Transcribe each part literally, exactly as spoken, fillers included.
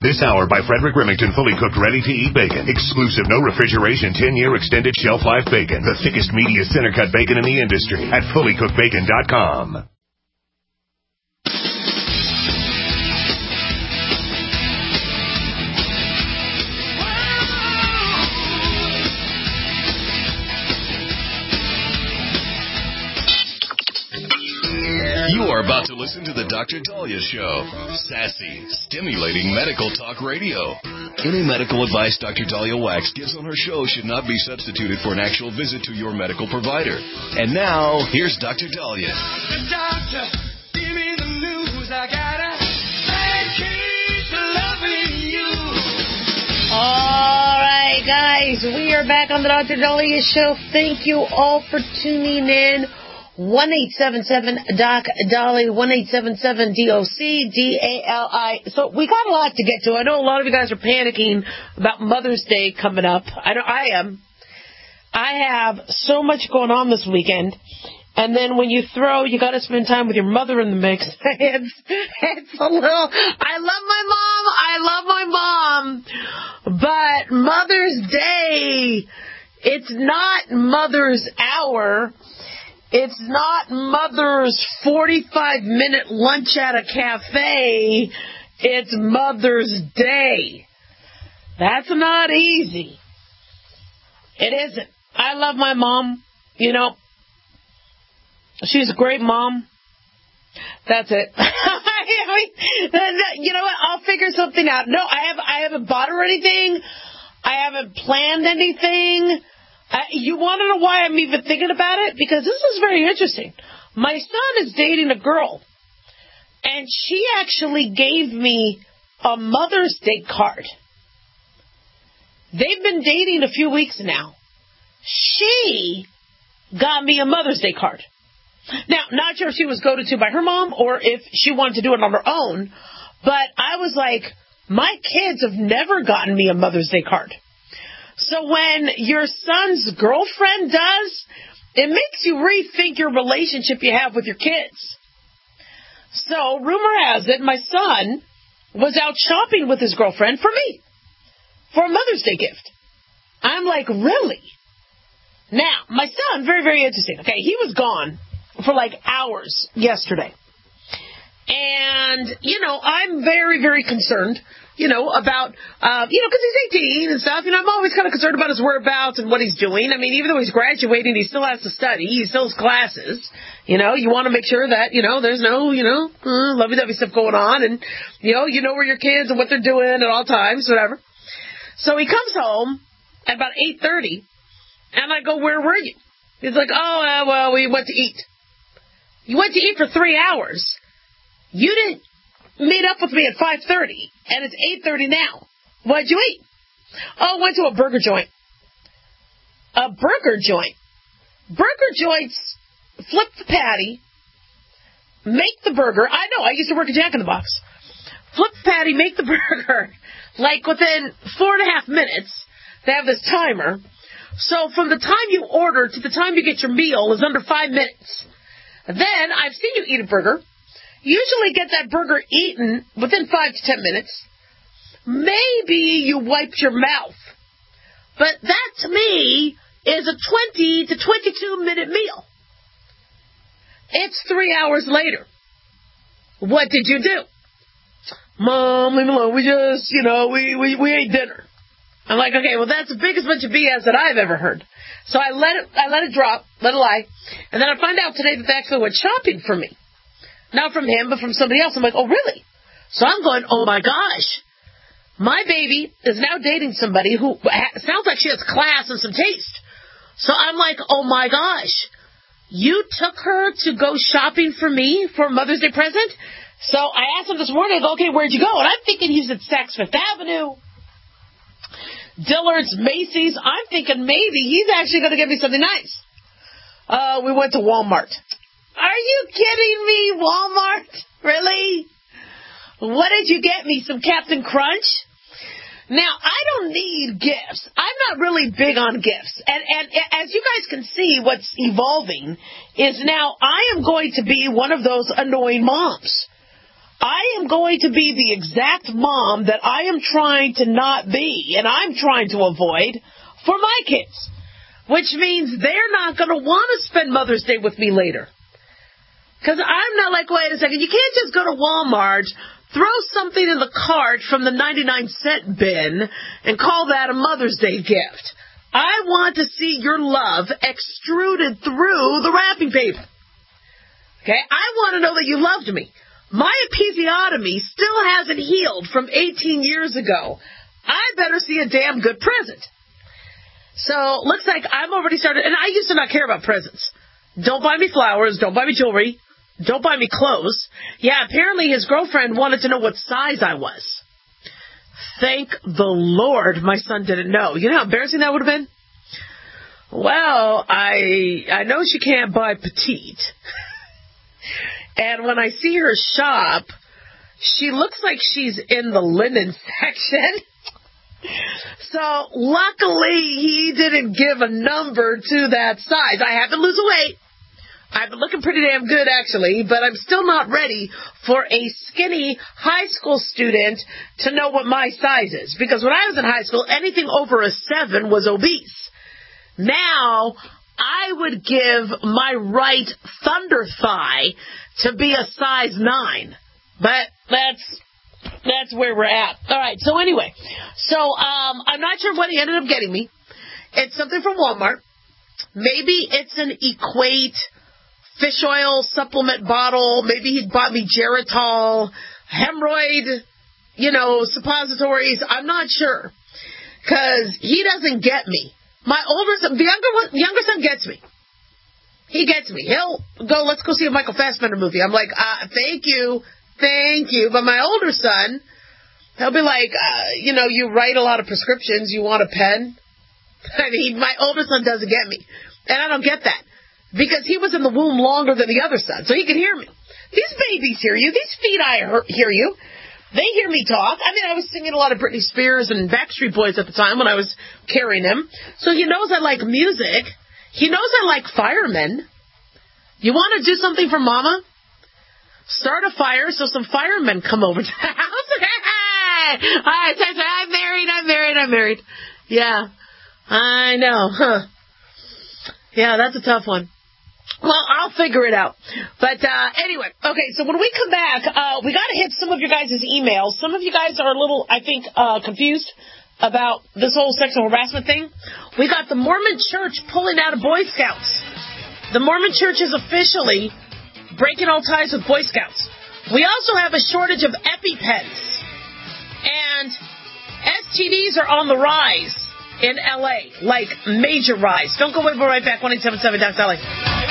This hour by Frederick Remington, fully cooked, ready-to-eat bacon. Exclusive, no refrigeration, ten-year extended shelf life bacon. The thickest, meatiest, center-cut bacon in the industry at fully cooked bacon dot com. You are about to listen to the Doctor Dahlia Show. Sassy, stimulating medical talk radio. Any medical advice Doctor Dahlia Wax gives on her show should not be substituted for an actual visit to your medical provider. And now, here's Doctor Dahlia. The doctor, give me the news. I gotta keep loving you. All right, guys, we are back on the Doctor Dahlia Show. Thank you all for tuning in. one eight seven seven D O C D A L I, one eight seven seven D O C D A L I. So we got a lot to get to. I know a lot of you guys are panicking about Mother's Day coming up. I know I am. I have so much going on this weekend. And then when you throw, you got to spend time with your mother in the mix. It's, it's a little, I love my mom. I love my mom. But Mother's Day, it's not Mother's Hour. It's not Mother's forty-five minute lunch at a cafe. It's Mother's Day. That's not easy. It isn't. I love my mom. You know, she's a great mom. That's it. You know what? I'll figure something out. No, I have. I haven't bought her anything. I haven't planned anything. Uh, you want to know why I'm even thinking about it? Because this is very interesting. My son is dating a girl, and she actually gave me a Mother's Day card. They've been dating a few weeks now. She got me a Mother's Day card. Now, not sure if she was goaded to by her mom or if she wanted to do it on her own, but I was like, my kids have never gotten me a Mother's Day card. So when your son's girlfriend does, it makes you rethink your relationship you have with your kids. So rumor has it, my son was out shopping with his girlfriend for me, for a Mother's Day gift. I'm like, really? Now, my son, very, very interesting. Okay, he was gone for like hours yesterday. And, you know, I'm very, very concerned, you know, about, uh, you know, because he's eighteen and stuff. You know, I'm always kind of concerned about his whereabouts and what he's doing. I mean, even though he's graduating, he still has to study. He still has classes. You know, you want to make sure that, you know, there's no, you know, uh, lovey-dovey stuff going on. And, you know, you know where your kids and what they're doing at all times, whatever. So he comes home at about eight thirty, and I go, where were you? He's like, oh, uh, well, we went to eat. You went to eat for three hours. You didn't meet up with me at five thirty, and it's eight thirty now. What'd you eat? Oh, went to a burger joint. A burger joint. Burger joints flip the patty, make the burger. I know, I used to work at Jack in the Box. Flip the patty, make the burger, like within four and a half minutes. They have this timer. So from the time you order to the time you get your meal is under five minutes. Then I've seen you eat a burger. Usually get that burger eaten within five to ten minutes. Maybe you wiped your mouth. But that, to me, is a twenty to twenty-two minute meal. It's three hours later. What did you do? Mom, leave me alone. We just, you know, we, we, we ate dinner. I'm like, okay, well, that's the biggest bunch of B S that I've ever heard. So I let it, I let it drop, let it lie. And then I find out today that they actually went shopping for me. Not from him, but from somebody else. I'm like, oh, really? So I'm going, oh, my gosh. My baby is now dating somebody who ha- sounds like she has class and some taste. So I'm like, oh, my gosh. You took her to go shopping for me for a Mother's Day present? So I asked him this morning, I go, okay, where'd you go? And I'm thinking he's at Saks Fifth Avenue, Dillard's, Macy's. I'm thinking maybe he's actually going to give me something nice. Uh, we went to Walmart. Are you kidding me, Walmart? Really? What did you get me? Some Captain Crunch? Now, I don't need gifts. I'm not really big on gifts. And, and as you guys can see, what's evolving is now I am going to be one of those annoying moms. I am going to be the exact mom that I am trying to not be and I'm trying to avoid for my kids, which means they're not going to want to spend Mother's Day with me later. Because I'm not like, wait a second, you can't just go to Walmart, throw something in the cart from the ninety-nine cent bin and call that a Mother's Day gift. I want to see your love extruded through the wrapping paper. Okay? I want to know that you loved me. My episiotomy still hasn't healed from eighteen years ago. I better see a damn good present. So, looks like I'm already started, and I used to not care about presents. Don't buy me flowers, don't buy me jewelry, don't buy me clothes. Yeah, apparently his girlfriend wanted to know what size I was. Thank the Lord my son didn't know. You know how embarrassing that would have been? Well, I I know she can't buy petite. And when I see her shop, she looks like she's in the linen section. So, luckily, he didn't give a number to that size. I have to lose weight. I've been looking pretty damn good, actually, but I'm still not ready for a skinny high school student to know what my size is. Because when I was in high school, anything over a seven was obese. Now, I would give my right thunder thigh to be a size nine. But that's that's where we're at. All right, so anyway. So um, I'm not sure what he ended up getting me. It's something from Walmart. Maybe it's an Equate fish oil supplement bottle. Maybe he bought me Geritol, hemorrhoid, you know, suppositories. I'm not sure. Because he doesn't get me. My older son, the younger one, younger son gets me. He gets me. He'll go, let's go see a Michael Fassbender movie. I'm like, uh, thank you, thank you. But my older son, he'll be like, uh, you know, you write a lot of prescriptions. You want a pen? I mean, my older son doesn't get me. And I don't get that. Because he was in the womb longer than the other son, so he can hear me. These babies hear you. These feet I hear you. They hear me talk. I mean, I was singing a lot of Britney Spears and Backstreet Boys at the time when I was carrying him. So he knows I like music. He knows I like firemen. You want to do something for Mama? Start a fire so some firemen come over to the house. Hey! All right, I'm married, I'm married, I'm married. Yeah, I know. Huh. Yeah, that's a tough one. Well, I'll figure it out. But uh, anyway, okay, so when we come back, uh, we got to hit some of your guys' emails. Some of you guys are a little, I think, uh, confused about this whole sexual harassment thing. We got the Mormon Church pulling out of Boy Scouts. The Mormon Church is officially breaking all ties with Boy Scouts. We also have a shortage of EpiPens. And S T Ds are on the rise in L A, like major rise. Don't go away, we'll be right back. one eight seven seven Doc Dolly.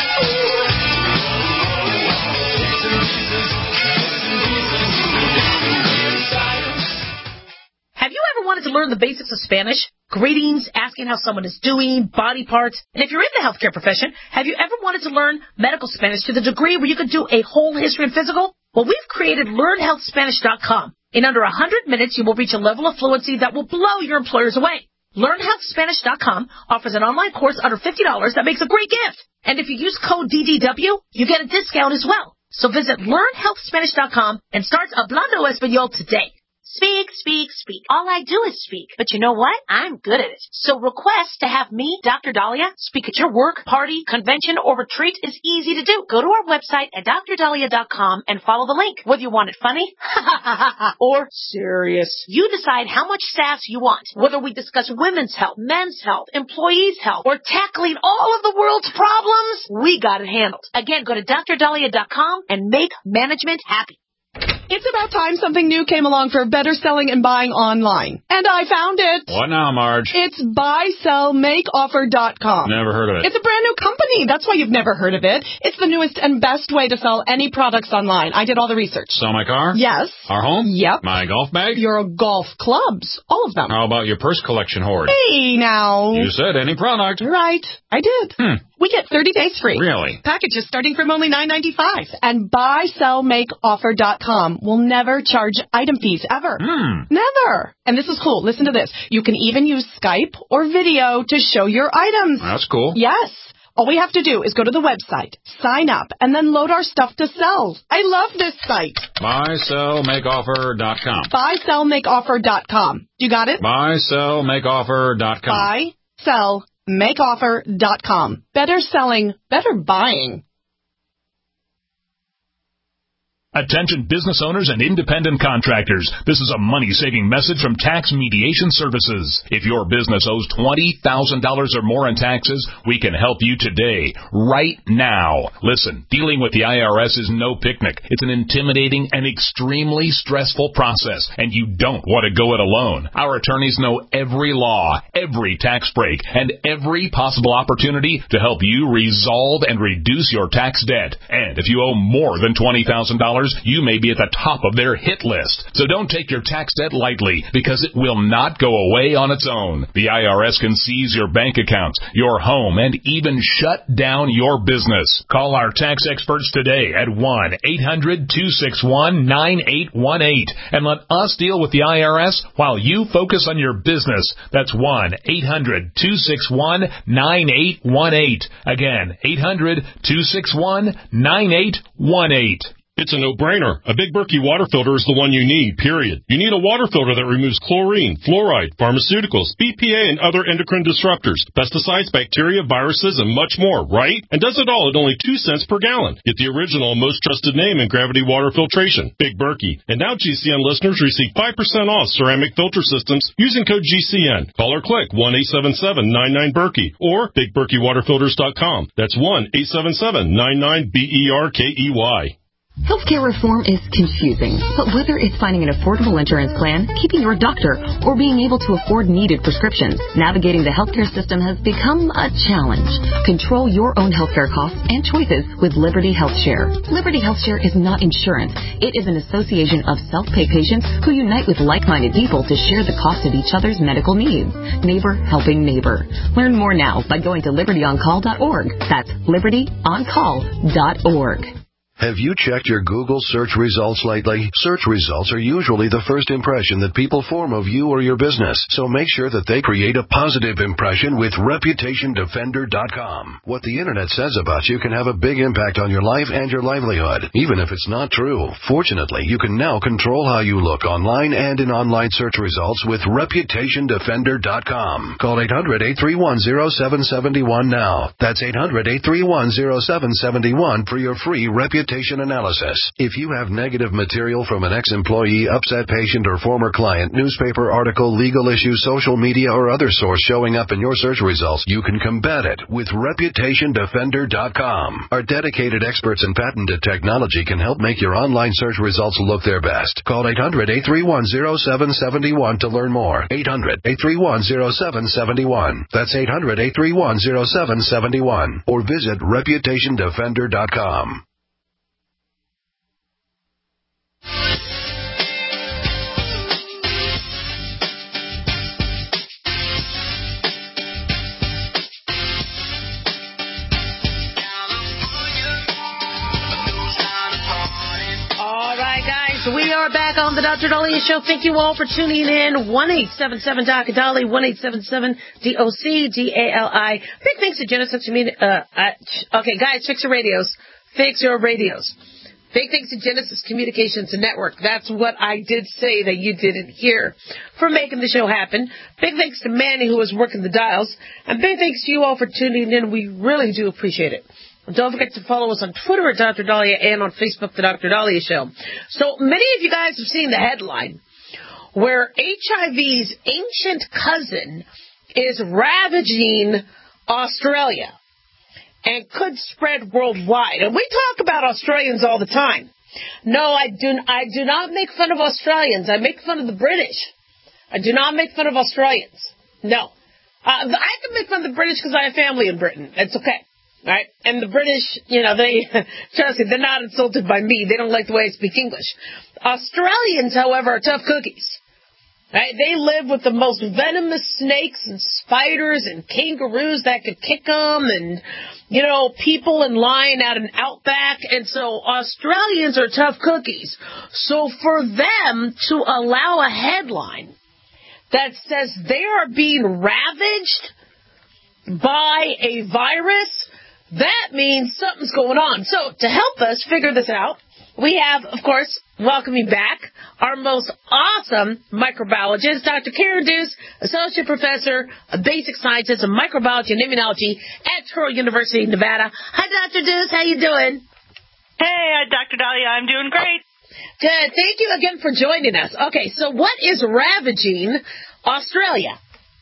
Have you ever wanted to learn the basics of Spanish? Greetings, asking how someone is doing, body parts. And if you're in the healthcare profession, have you ever wanted to learn medical Spanish to the degree where you could do a whole history and physical? Well, we've created learn health spanish dot com. In under one hundred minutes, you will reach a level of fluency that will blow your employers away. learn health spanish dot com offers an online course under fifty dollars that makes a great gift. And if you use code D D W, you get a discount as well. So visit learn health spanish dot com and start Hablando Español today. Speak, speak, speak. All I do is speak. But you know what? I'm good at it. So request to have me, Doctor Dahlia, speak at your work, party, convention, or retreat is easy to do. Go to our website at dr dahlia dot com and follow the link. Whether you want it funny or serious, you decide how much sass you want. Whether we discuss women's health, men's health, employees' health, or tackling all of the world's problems, we got it handled. Again, go to dr dahlia dot com and make management happy. It's about time something new came along for better selling and buying online. And I found it. What now, Marge? It's buy sell make offer dot com. Never heard of it. It's a brand new company. That's why you've never heard of it. It's the newest and best way to sell any products online. I did all the research. Sell my car? Yes. Our home? Yep. My golf bag? Your golf clubs. All of them. How about your purse collection hoard? Hey, now. You said any product. Right. I did. Hmm. We get thirty days free. Really? Packages starting from only nine ninety-five. And buy sell make offer dot com will never charge item fees ever. Hmm. Never. And this is cool. Listen to this. You can even use Skype or video to show your items. That's cool. Yes. All we have to do is go to the website, sign up, and then load our stuff to sell. I love this site. buy sell make offer dot com. buy sell make offer dot com. You got it? buy sell make offer dot com. buy sell make offer dot com. Better selling, better buying. Attention business owners and independent contractors. This is a money-saving message from Tax Mediation Services. If your business owes twenty thousand dollars or more in taxes, we can help you today, right now. Listen, dealing with the I R S is no picnic. It's an intimidating and extremely stressful process, and you don't want to go it alone. Our attorneys know every law, every tax break, and every possible opportunity to help you resolve and reduce your tax debt. And if you owe more than twenty thousand dollars, you may be at the top of their hit list. So don't take your tax debt lightly, because it will not go away on its own. The I R S can seize your bank accounts, your home, and even shut down your business. Call our tax experts today at one eight hundred two six one nine eight one eight and let us deal with the I R S while you focus on your business. That's one eight hundred two six one nine eight one eight. Again, eight hundred two six one nine eight one eight. It's a no-brainer. A Big Berkey water filter is the one you need, period. You need a water filter that removes chlorine, fluoride, pharmaceuticals, B P A, and other endocrine disruptors, pesticides, bacteria, viruses, and much more, right? And does it all at only two cents per gallon. Get the original, most trusted name in gravity water filtration, Big Berkey. And now G C N listeners receive five percent off ceramic filter systems using code G C N. Call or click one eight seven seven nine nine Berkey or big berkey water filters dot com. That's one eight seven seven nine nine B E R K E Y. Healthcare reform is confusing, but whether it's finding an affordable insurance plan, keeping your doctor, or being able to afford needed prescriptions, navigating the healthcare system has become a challenge. Control your own healthcare costs and choices with Liberty HealthShare. Liberty HealthShare is not insurance. It is an association of self-pay patients who unite with like-minded people to share the cost of each other's medical needs. Neighbor helping neighbor. Learn more now by going to liberty on call dot org. That's liberty on call dot org. Have you checked your Google search results lately? Search results are usually the first impression that people form of you or your business, so make sure that they create a positive impression with reputation defender dot com. What the internet says about you can have a big impact on your life and your livelihood, even if it's not true. Fortunately, you can now control how you look online and in online search results with reputation defender dot com. Call eight hundred eight three one zero seven seven one now. That's eight hundred eight three one zero seven seven one for your free reputation analysis. If you have negative material from an ex-employee, upset patient, or former client, newspaper article, legal issue, social media, or other source showing up in your search results, you can combat it with reputation defender dot com. Our dedicated experts in patented technology can help make your online search results look their best. Call eight hundred eight three one zero seven seven one to learn more. eight hundred eight three one zero seven seven one. That's eight hundred eight three one zero seven seven one. Or visit reputation defender dot com. We are back on the Doctor Dahlia Show. Thank you all for tuning in. one eight seven seven D O C Dali, one eight seven seven D O C D A L I. Big thanks to Genesis. Uh, okay, guys, fix your radios. Fix your radios. Big thanks to Genesis Communications Network. That's what I did say that you didn't hear, for making the show happen. Big thanks to Manny, who was working the dials. And big thanks to you all for tuning in. We really do appreciate it. Don't forget to follow us on Twitter at Doctor Dahlia and on Facebook, The Doctor Dahlia Show. So many of you guys have seen the headline where H I V's ancient cousin is ravaging Australia and could spread worldwide. And we talk about Australians all the time. No, I do, I do not make fun of Australians. I make fun of the British. I do not make fun of Australians. No. Uh, I can make fun of the British because I have family in Britain. It's okay. Right? And the British, you know, they, trust me, they're not insulted by me. They don't like the way I speak English. Australians, however, are tough cookies. Right? They live with the most venomous snakes and spiders and kangaroos that could kick them and, you know, people in line out in Outback. And so Australians are tough cookies. So for them to allow a headline that says they are being ravaged by a virus that means something's going on. So to help us figure this out, we have, of course, welcoming back our most awesome microbiologist, Doctor Karen Deuce, Associate Professor of Basic Sciences of Microbiology and Immunology at Troy University, Nevada. Hi, Doctor Deuce. How you doing? Hey, Doctor Dahlia. I'm doing great. Good. Thank you again for joining us. Okay, so what is ravaging Australia?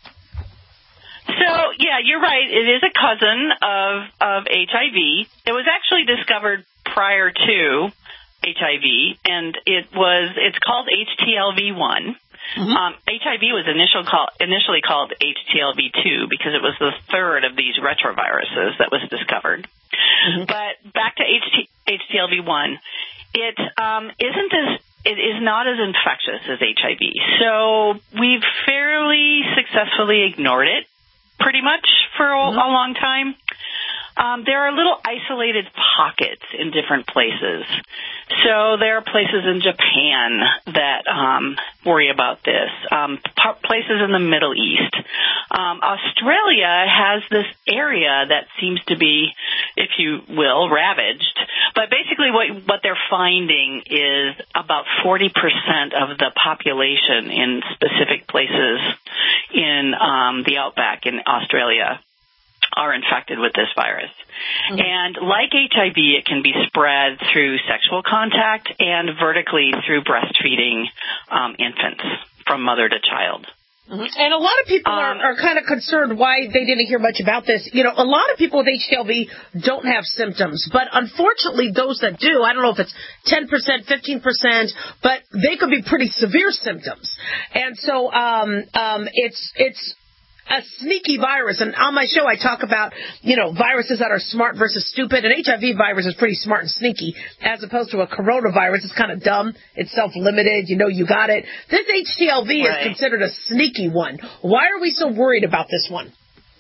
So, yeah, you're right. It is a cousin of, of H I V. It was actually discovered prior to H I V, and it was it's called H T L V one. Mm-hmm. Um, H I V was initial call, initially called H T L V two because it was the third of these retroviruses that was discovered. Mm-hmm. But back to H T L V one, it um, isn't as it is not as infectious as H I V. So we've fairly successfully ignored it pretty much for a, mm-hmm. a long time. Um, there are little isolated pockets in different places. So there are places in Japan that um, worry about this, um, p- places in the Middle East. Um, Australia has this area that seems to be, if you will, ravaged. But basically what, what they're finding is about forty percent of the population in specific places in um, the outback in Australia are infected with this virus. Mm-hmm. And like H I V, it can be spread through sexual contact and vertically through breastfeeding um, infants from mother to child. Mm-hmm. And a lot of people um, are, are kind of concerned why they didn't hear much about this. You know, a lot of people with H T L V don't have symptoms, but unfortunately those that do, I don't know if it's ten percent, fifteen percent, but they could be pretty severe symptoms. And so um, um, it's it's a sneaky virus. And on my show, I talk about, you know, viruses that are smart versus stupid. An H I V virus is pretty smart and sneaky, as opposed to a coronavirus. It's kind of dumb. It's self-limited. You know you got it. This H T L V right. is considered a sneaky one. Why are we so worried about this one?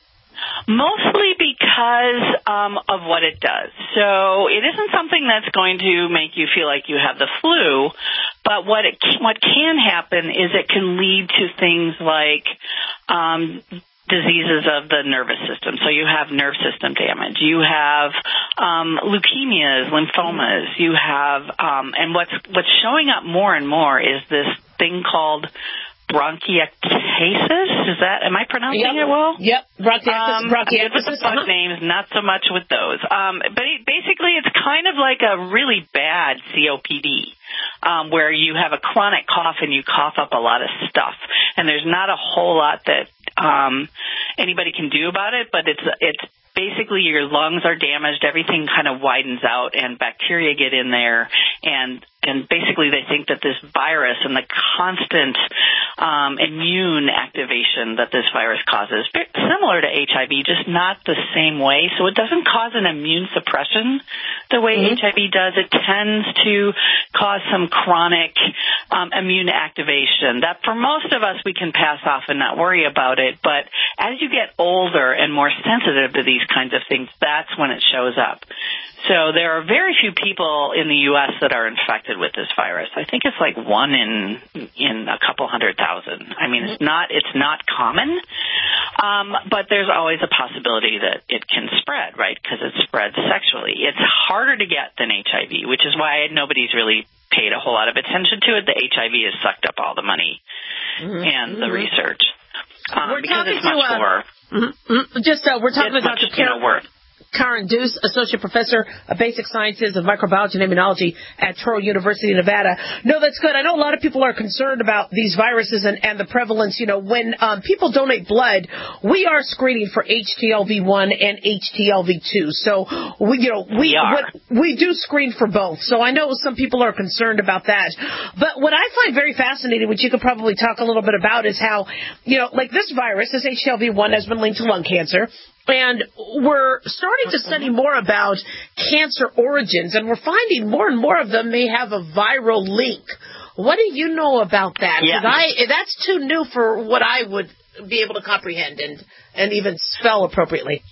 Mostly because um, of what it does. So it isn't something that's going to make you feel like you have the flu, but what it what can happen is it can lead to things like um, diseases of the nervous system. So you have nerve system damage. You have um, leukemias, lymphomas. You have, um, and what's what's showing up more and more is this thing called bronchiectasis. Is that, am I pronouncing yep. it well? Yep. Bronchiectasis. Um, bronchiectasis. With the bug uh-huh. names, not so much with those. Um, but it, basically, it's kind of like a really bad C O P D, um, where you have a chronic cough and you cough up a lot of stuff, and there's not a whole lot that um, anybody can do about it. But it's it's basically your lungs are damaged, everything kind of widens out, and bacteria get in there, and and basically they think that this virus and the constant um, immune activation that this virus causes, similar to H I V, just not the same way. So it doesn't cause an immune suppression the way mm-hmm. H I V does. It tends to cause some chronic um, immune activation that for most of us we can pass off and not worry about it. But as you get older and more sensitive to these kinds of things, that's when it shows up. So there are very few people in the U S that are infected with this virus. I think it's like one in in a couple hundred thousand. I mean, it's not it's not common, um, but there's always a possibility that it can spread, right? Because it spreads sexually. It's harder to get than H I V, which is why nobody's really paid a whole lot of attention to it. The H I V has sucked up all the money mm-hmm. and the mm-hmm. research um, we're because talking it's much to, uh, more. Mm-hmm. Just uh, we're talking it's about much, Doctor you know, work. Karen Deuce, Associate Professor of Basic Sciences of Microbiology and Immunology at Troy University, Nevada. No, that's good. I know a lot of people are concerned about these viruses and, and the prevalence. You know, when um, people donate blood, we are screening for H T L V one and H T L V two. So, we, you know, we, we, are. we do screen for both. So I know some people are concerned about that. But what I find very fascinating, which you could probably talk a little bit about, is how, you know, like this virus, this H T L V one has been linked to lung cancer. And we're starting to study more about cancer origins, and we're finding more and more of them may have a viral link. What do you know about that? Yeah. I, that's too new for what I would be able to comprehend and, and even spell appropriately.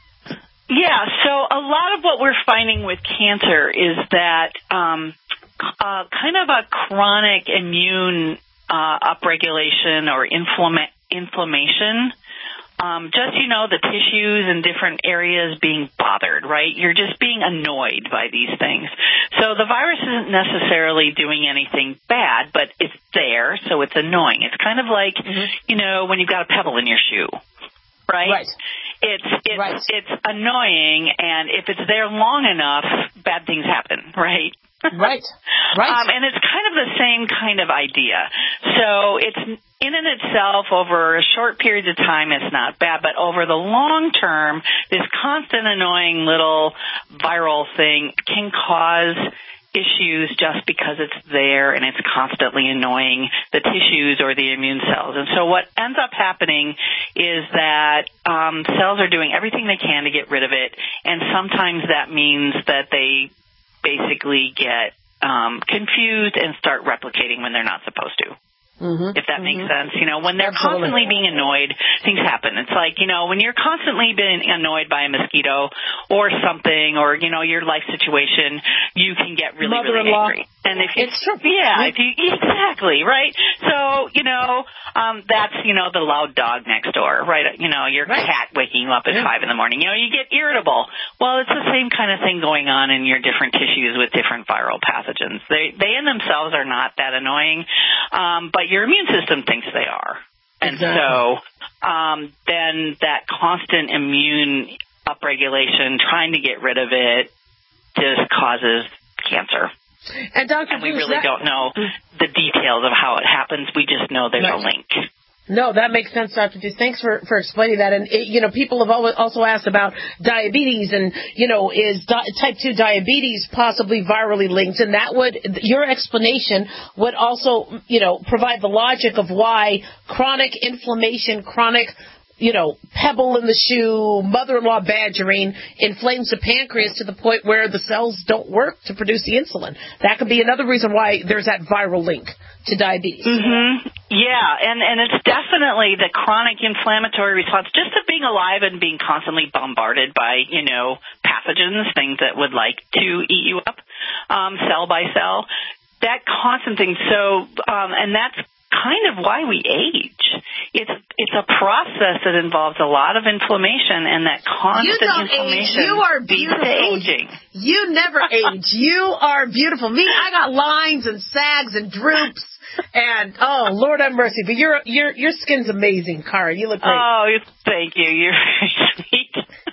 Yeah, so a lot of what we're finding with cancer is that um, uh, kind of a chronic immune uh, upregulation or inflama- inflammation um, just, you know, the tissues and different areas being bothered, right? You're just being annoyed by these things. So the virus isn't necessarily doing anything bad, but it's there, so it's annoying. It's kind of like, mm-hmm. you know, when you've got a pebble in your shoe, right? Right. It's it's right. it's annoying, and if it's there long enough, bad things happen, right? Right, right. Um, and it's kind of the same kind of idea. So it's in and itself over a short period of time, it's not bad, but over the long term, this constant annoying little viral thing can cause issues just because it's there and it's constantly annoying the tissues or the immune cells. And so what ends up happening is that um, cells are doing everything they can to get rid of it, and sometimes that means that they basically get um, confused and start replicating when they're not supposed to. Mm-hmm. If that mm-hmm. makes sense. You know, when they're Absolutely. constantly being annoyed, things happen. It's like, you know, when you're constantly being annoyed by a mosquito or something, or, you know, your life situation, you can get really, really angry. And if you, it's true. Yeah, if you, exactly, right? So, you know, um, that's, you know, the loud dog next door, right? You know, your right. cat waking you up at yeah. five in the morning. You know, you get irritable. Well, it's the same kind of thing going on in your different tissues with different viral pathogens. They, they in themselves are not that annoying, um, but your immune system thinks they are. And exactly. so um, then that constant immune upregulation, trying to get rid of it, just causes cancer. And Doctor And we Bruce, really that, don't know the details of how it happens. We just know there's right. a link. No, that makes sense, Doctor Deuce. Thanks for, for explaining that. And, it, you know, people have always also asked about diabetes and, you know, is di- type two diabetes possibly virally linked? And that would, your explanation would also, you know, provide the logic of why chronic inflammation, chronic, you know, pebble in the shoe, mother-in-law badgering inflames the pancreas to the point where the cells don't work to produce the insulin. That could be another reason why there's that viral link to diabetes. Mm-hmm. Yeah, and, and it's definitely the chronic inflammatory response just to being alive and being constantly bombarded by, you know, pathogens, things that would like to eat you up, um, cell by cell. That constant thing. So, um, and that's kind of why we age. It's it's a process that involves a lot of inflammation, and that constant you don't inflammation age. You are beautiful. leads to aging. You never age. You are beautiful. Me, I got lines and sags and droops, and oh Lord have mercy. But your your your skin's amazing, Cara. You look great. Oh, thank you. You're very sweet.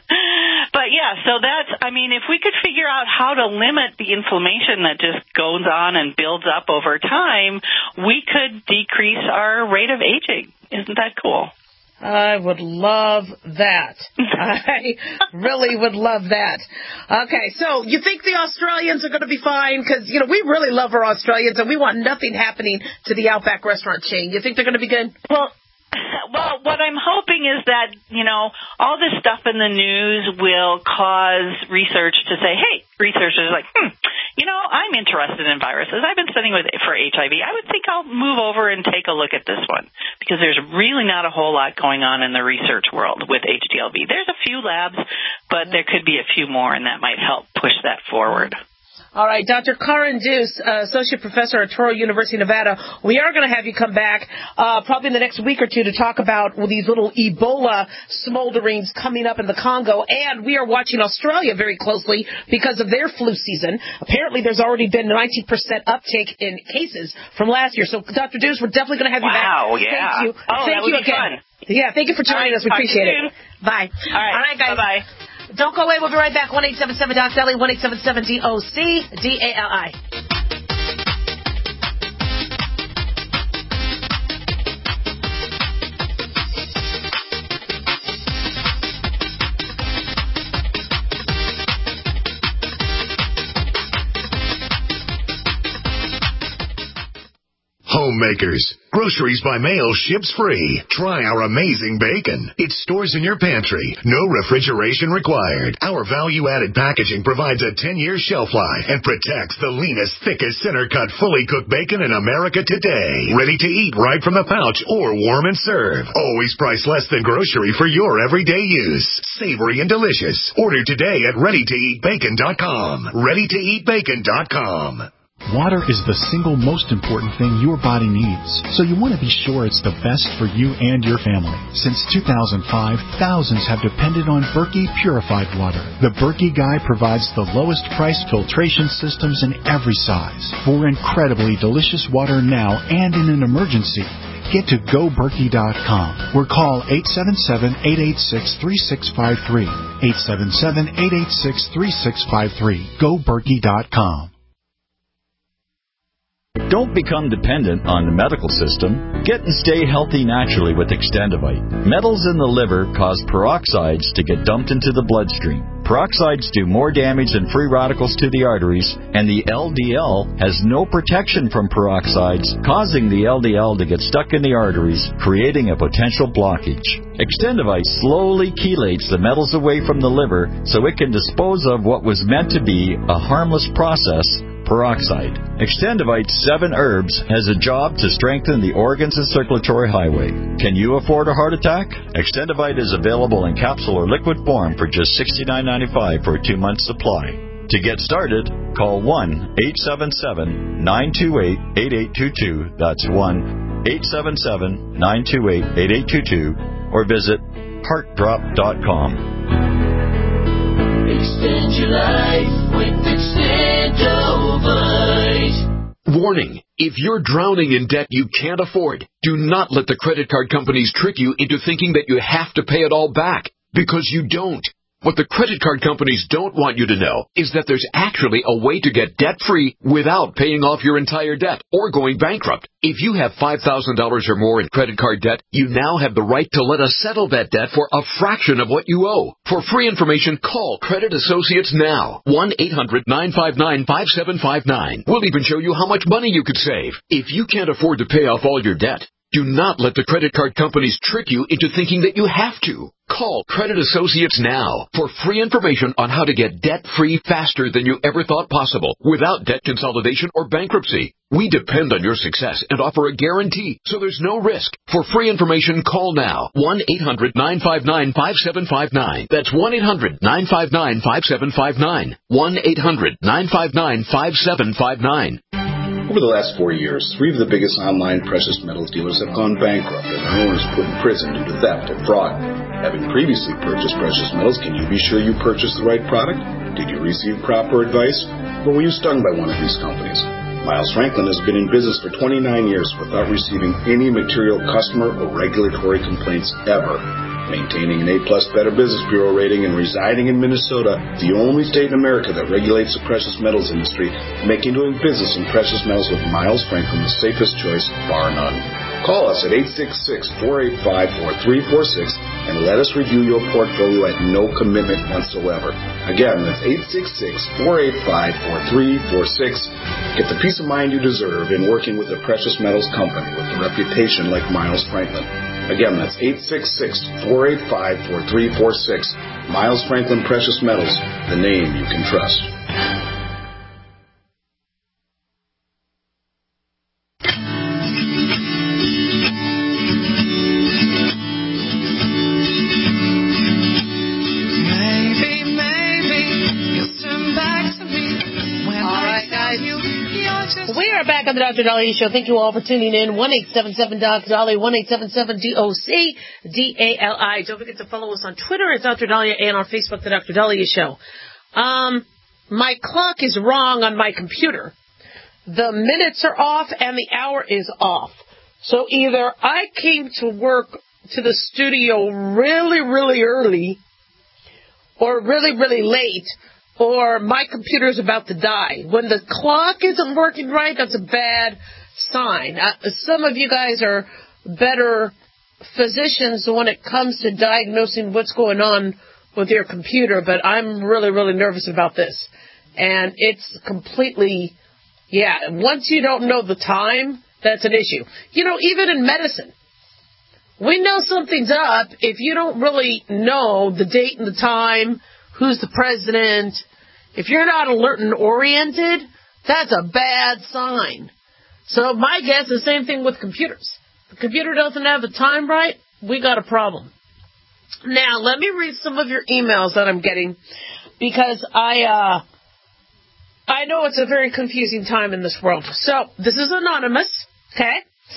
But yeah, so that's, I mean, if we could figure out how to limit the inflammation that just goes on and builds up over time, we could decrease our rate of aging. Isn't that cool? I would love that. I really would love that. Okay, so you think the Australians are going to be fine? Because, you know, we really love our Australians, and we want nothing happening to the Outback restaurant chain. You think they're going to be good? Well, Well, what I'm hoping is that, you know, all this stuff in the news will cause research to say, hey, researchers are like, hmm, you know, I'm interested in viruses. I've been studying with for H I V. I would think I'll move over and take a look at this one, because there's really not a whole lot going on in the research world with H D L V. There's a few labs, but there could be a few more, and that might help push that forward. All right, Doctor Karin Deuce, uh, Associate Professor at Touro University, Nevada. We are going to have you come back uh, probably in the next week or two to talk about well, these little Ebola smolderings coming up in the Congo. And we are watching Australia very closely because of their flu season. Apparently, there's already been ninety percent uptake in cases from last year. So, Doctor Deuce, we're definitely going to have you wow, back. Wow, yeah. Thank you. Oh, Thank that would you be again. fun. Yeah, thank you for joining right, us. We appreciate it. Bye. All right. All right, guys. Bye-bye. Don't go away. We'll be right back. one eight seven seven D O C L E, one eight seven seven D O C D A L I. Homemakers. Groceries by mail ships free. Try our amazing bacon. It stores in your pantry. No refrigeration required. Our value-added packaging provides a ten-year shelf life and protects the leanest, thickest, center-cut, fully cooked bacon in America today. Ready to eat right from the pouch or warm and serve. Always priced less than grocery for your everyday use. Savory and delicious. Order today at ready to eat bacon dot com. ready to eat bacon dot com. Water is the single most important thing your body needs, so you want to be sure it's the best for you and your family. Since two thousand five, thousands have depended on Berkey purified water. The Berkey Guy provides the lowest price filtration systems in every size for incredibly delicious water now and in an emergency. Get to go berkey dot com or call eight seven seven, eight eight six, three six five three. eight seven seven, eight eight six, three six five three. go berkey dot com. Don't become dependent on the medical system. Get and stay healthy naturally with Extendivite. Metals in the liver cause peroxides to get dumped into the bloodstream. Peroxides do more damage than free radicals to the arteries, and the L D L has no protection from peroxides, causing the L D L to get stuck in the arteries, creating a potential blockage. Extendivite slowly chelates the metals away from the liver so it can dispose of what was meant to be a harmless process, peroxide. Extendivite's seven herbs has a job to strengthen the organs and circulatory highway. Can you afford a heart attack? Extendivite is available in capsule or liquid form for just sixty-nine ninety-five for a two-month supply. To get started, call one eight seven seven, nine two eight, eight eight two two. That's one eight seven seven, nine two eight, eight eight two two, or visit heart drop dot com. Extend your life with Extendivite. Warning, if you're drowning in debt you can't afford, do not let the credit card companies trick you into thinking that you have to pay it all back, because you don't. What the credit card companies don't want you to know is that there's actually a way to get debt-free without paying off your entire debt or going bankrupt. If you have five thousand dollars or more in credit card debt, you now have the right to let us settle that debt for a fraction of what you owe. For free information, call Credit Associates now. one eight hundred, nine five nine, five seven five nine. We'll even show you how much money you could save. If you can't afford to pay off all your debt, do not let the credit card companies trick you into thinking that you have to. Call Credit Associates now for free information on how to get debt-free faster than you ever thought possible without debt consolidation or bankruptcy. We depend on your success and offer a guarantee, so there's no risk. For free information, call now. one eight hundred, nine five nine, five seven five nine. That's one eight hundred, nine five nine, five seven five nine. one eight hundred, nine five nine, five seven five nine. Over the last four years, three of the biggest online precious metals dealers have gone bankrupt and their owners put in prison due to theft and fraud. Having previously purchased precious metals, can you be sure you purchased the right product? Did you receive proper advice? Or were you stung by one of these companies? Miles Franklin has been in business for twenty-nine years without receiving any material customer or regulatory complaints ever. Maintaining an A-plus Better Business Bureau rating and residing in Minnesota, the only state in America that regulates the precious metals industry, making doing business in precious metals with Miles Franklin the safest choice, bar none. Call us at eight six six, four eight five, four three four six and let us review your portfolio at no commitment whatsoever. Again, that's eight six six, four eight five, four three four six. Get the peace of mind you deserve in working with a precious metals company with a reputation like Miles Franklin. Again, that's eight six six, four eight five, four three four six. Miles Franklin Precious Metals, the name you can trust. Maybe, maybe you'll turn back to me when All I right, guys. tell you you're just We are back on the Doctor Dahlia Show. Thank you all for tuning in. one eight seven seven Doc Dahlia, one eight seven seven D O C D A L I. Don't forget to follow us on Twitter at Doctor Dahlia and on Facebook, the Doctor Dahlia Show. Um, my clock is wrong on my computer. The minutes are off and the hour is off. So either I came to work to the studio really, really early or really, really late, or my computer's about to die. When the clock isn't working right, that's a bad sign. Uh, some of you guys are better physicians when it comes to diagnosing what's going on with your computer, but I'm really, really nervous about this. And it's completely, yeah, once you don't know the time, that's an issue. You know, even in medicine, we know something's up if you don't really know the date and the time, who's the president. If you're not alert and oriented, that's a bad sign. So my guess is the same thing with computers. If the computer doesn't have the time right, we got a problem. Now, let me read some of your emails that I'm getting, because I, uh, I know it's a very confusing time in this world. So, this is anonymous, okay?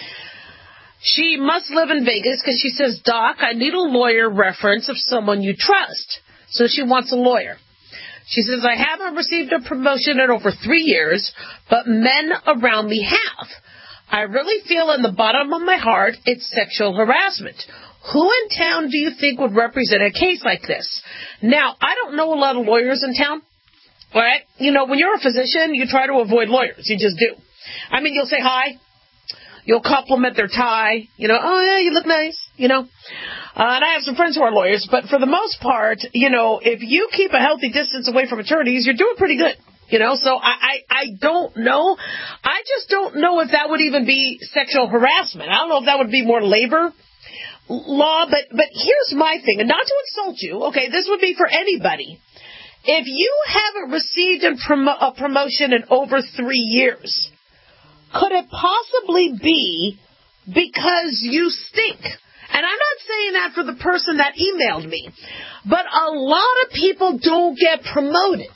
She must live in Vegas because she says, Doc, I need a lawyer reference of someone you trust. So she wants a lawyer. She says, I haven't received a promotion in over three years, but men around me have. I really feel in the bottom of my heart it's sexual harassment. Who in town do you think would represent a case like this? Now, I don't know a lot of lawyers in town. All right? You know, when you're a physician, you try to avoid lawyers. You just do. I mean, you'll say hi. You'll compliment their tie. You know, oh, yeah, you look nice. You know. Uh, and I have some friends who are lawyers. But for the most part, you know, if you keep a healthy distance away from attorneys, you're doing pretty good. You know, so I, I, I don't know. I just don't know if that would even be sexual harassment. I don't know if that would be more labor law. But, but here's my thing. And not to insult you. Okay, this would be for anybody. If you haven't received a, promo- a promotion in over three years, could it possibly be because you stink? And I'm not saying that for the person that emailed me, but a lot of people don't get promoted.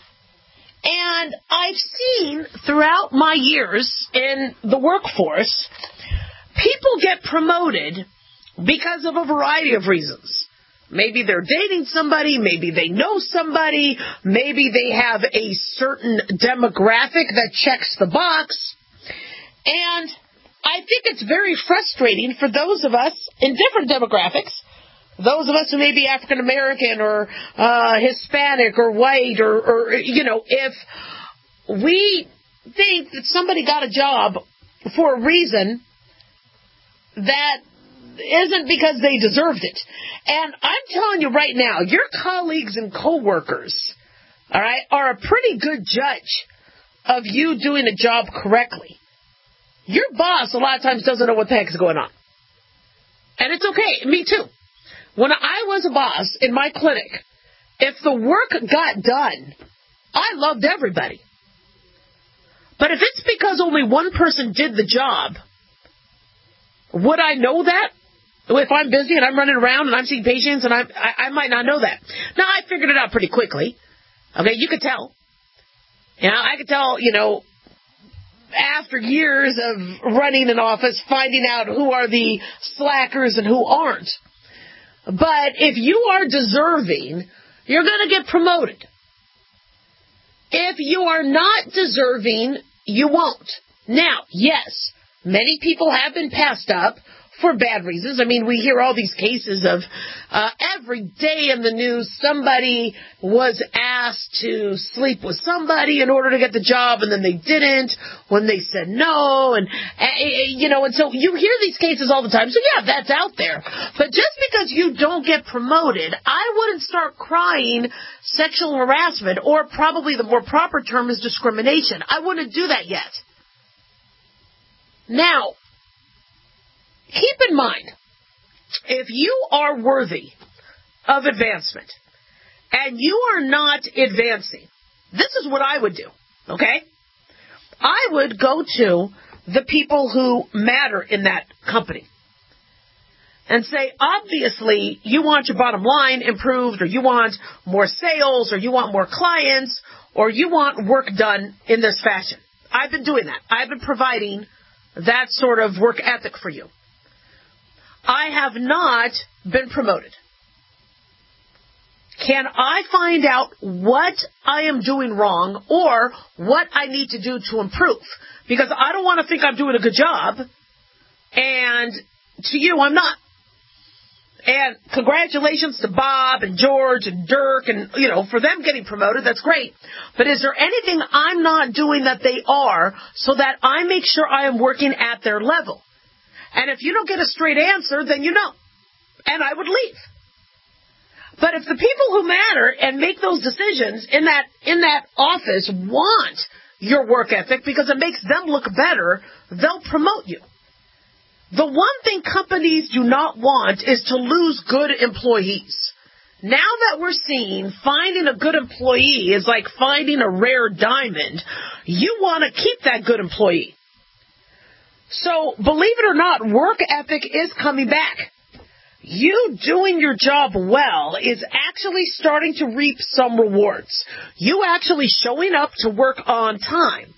And I've seen throughout my years in the workforce, people get promoted because of a variety of reasons. Maybe they're dating somebody, maybe they know somebody, maybe they have a certain demographic that checks the box. And I think it's very frustrating for those of us in different demographics, those of us who may be African American or uh, Hispanic or white or, or, you know, if we think that somebody got a job for a reason that isn't because they deserved it. And I'm telling you right now, your colleagues and coworkers, all right, are a pretty good judge of you doing a job correctly. Your boss a lot of times doesn't know what the heck is going on. And it's okay. Me too. When I was a boss in my clinic, if the work got done, I loved everybody. But if it's because only one person did the job, would I know that? If I'm busy and I'm running around and I'm seeing patients and I, I, I might not know that. Now, I figured it out pretty quickly. Okay, you could tell. You know, I could tell, you know, after years of running an office, finding out who are the slackers and who aren't. But if you are deserving, you're going to get promoted. If you are not deserving, you won't. Now, yes, many people have been passed up for bad reasons. I mean, we hear all these cases of uh, every day in the news, somebody was asked to sleep with somebody in order to get the job, and then they didn't when they said no. And, uh, you know, and so you hear these cases all the time. So, yeah, that's out there. But just because you don't get promoted, I wouldn't start crying sexual harassment, or probably the more proper term is discrimination. I wouldn't do that yet. Now, keep in mind, if you are worthy of advancement and you are not advancing, this is what I would do, okay? I would go to the people who matter in that company and say, obviously, you want your bottom line improved, or you want more sales, or you want more clients, or you want work done in this fashion. I've been doing that. I've been providing that sort of work ethic for you. I have not been promoted. Can I find out what I am doing wrong or what I need to do to improve? Because I don't want to think I'm doing a good job, and to you, I'm not. And congratulations to Bob and George and Dirk and, you know, for them getting promoted, that's great. But is there anything I'm not doing that they are so that I make sure I am working at their level? And if you don't get a straight answer, then you know. And I would leave. But if the people who matter and make those decisions in that in that office want your work ethic because it makes them look better, they'll promote you. The one thing companies do not want is to lose good employees. Now that we're seeing finding a good employee is like finding a rare diamond, you want to keep that good employee. So, believe it or not, work ethic is coming back. you doing your job well is actually starting to reap some rewards. You actually showing up to work on time.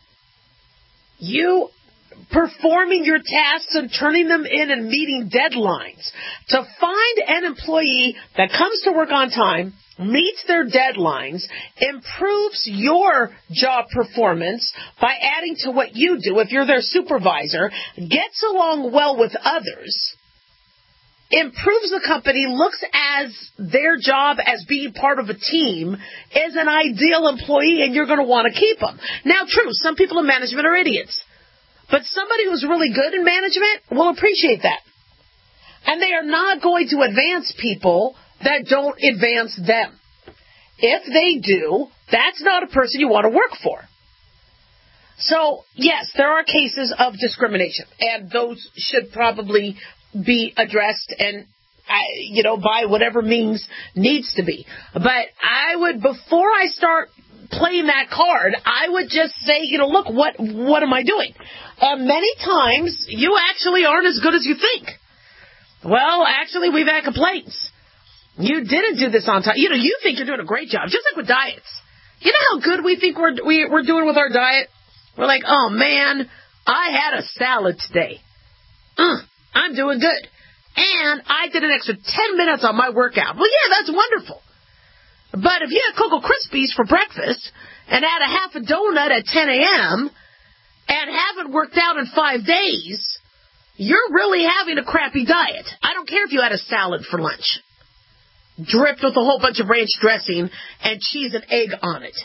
You performing your tasks and turning them in and meeting deadlines. To find an employee that comes to work on time, meets their deadlines, improves your job performance by adding to what you do if you're their supervisor, gets along well with others, improves the company, looks as their job as being part of a team, is an ideal employee, and you're going to want to keep them. Now, true, some people in management are idiots, but somebody who's really good in management will appreciate that. And they are not going to advance people that don't advance them. If they do, that's not a person you want to work for. So, yes, there are cases of discrimination, and those should probably be addressed and, you know, by whatever means needs to be. But I would, before I start playing that card, I would just say, you know, look, what what am I doing? And many times, you actually aren't as good as you think. Well, actually, we've had complaints. You didn't do this on time. You know, you think you're doing a great job, just like with diets. You know how good we think we're we, we're doing with our diet? We're like, oh, man, I had a salad today. Uh, I'm doing good. And I did an extra ten minutes on my workout. Well, yeah, that's wonderful. But if you had Cocoa Krispies for breakfast and had a half a donut at ten a.m. and haven't worked out in five days, you're really having a crappy diet. I don't care if you had a salad for lunch, dripped with a whole bunch of ranch dressing and cheese and egg on it.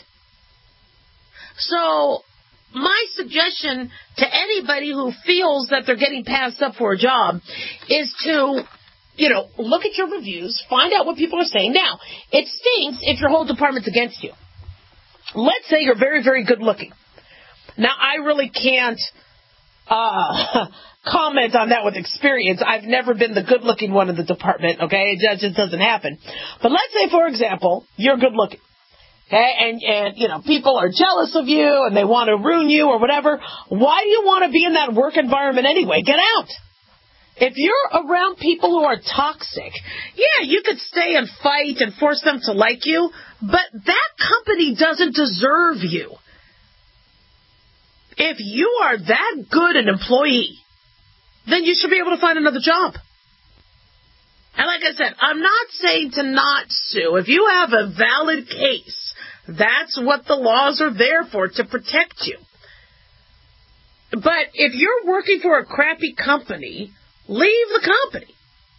So my suggestion to anybody who feels that they're getting passed up for a job is to, you know, look at your reviews, find out what people are saying. Now, it stinks if your whole department's against you. Let's say you're very, very good looking. Now, I really can't uh, comment on that with experience. I've never been the good looking one in the department, okay? It just doesn't happen. But let's say, for example, you're good looking. Okay, and, and, you know, people are jealous of you and they want to ruin you or whatever. Why do you want to be in that work environment anyway? Get out. If you're around people who are toxic, yeah, you could stay and fight and force them to like you, but that company doesn't deserve you. If you are that good an employee, then you should be able to find another job. And like I said, I'm not saying to not sue. If you have a valid case, that's what the laws are there for, to protect you. But if you're working for a crappy company, leave the company.